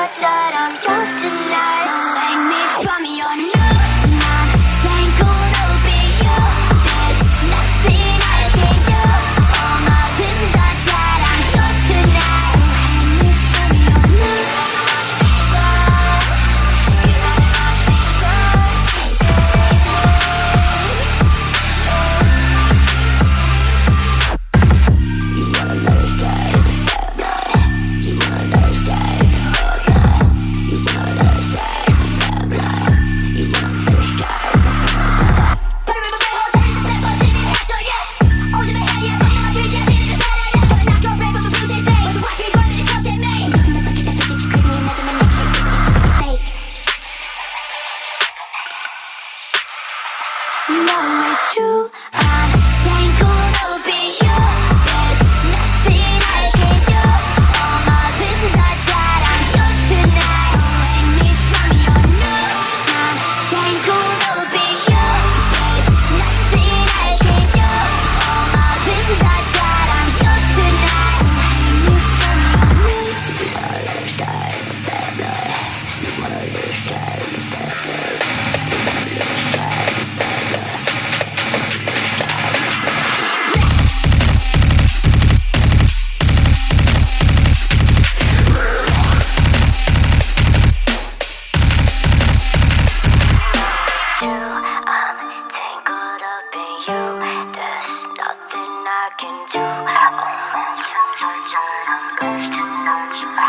밤사처럼 yours tonight. So hang me from your nose. 난 tangled up in you. There's nothing I can do. All my 밤사처럼 yours tonight. So hang me from your nose. No, it's true. I'm tangled up in you. There's nothing I can do. All my 밤사처럼 yours tonight. So hang me from your nose. I'm tangled up in you. There's nothing I can do. All my 밤사처럼 yours tonight. So hang me from your nose. You wanna lose time, I'm tangled up in you. There's nothing I can do. Oh, I'm